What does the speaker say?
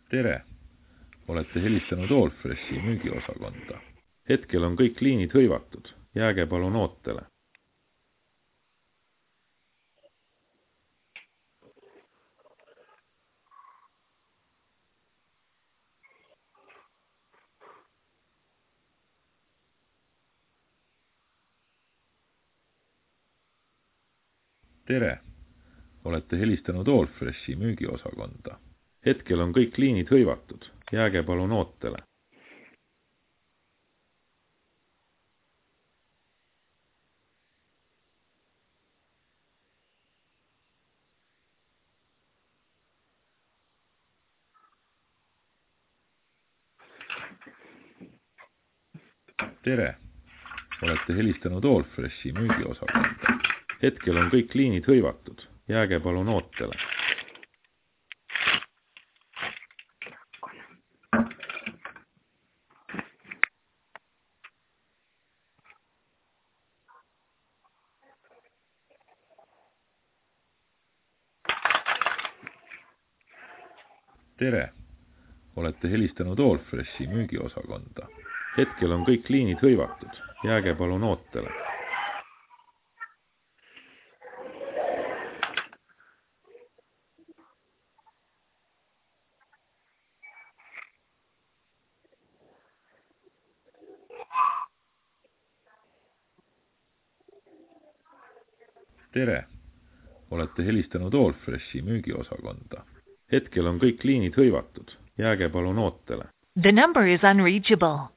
Tere! Olete helistanud Allfreshi müügiosakonda. Hetkel on kõik liinid hõivatud. Jääge palun ootele. Tere! Olete helistanud Allfreshi müügiosakonda. Hetkel on kõik liinid hõivatud. Jääge palun ootele. Tere! Olete helistanud Allfreshi müügiosakonda. Hetkel on kõik liinid hõivatud. Jääge palun ootele. Tere! Olete helistanud Allfreshi müügiosakonda. Hetkel on kõik liinid hõivatud. Jääge palun ootele. Tere! Olete helistanud Allfreshi müügiosakonda. Hetkel on kõik liinid hõivatud. Jääge palun ootele. The number is unreachable.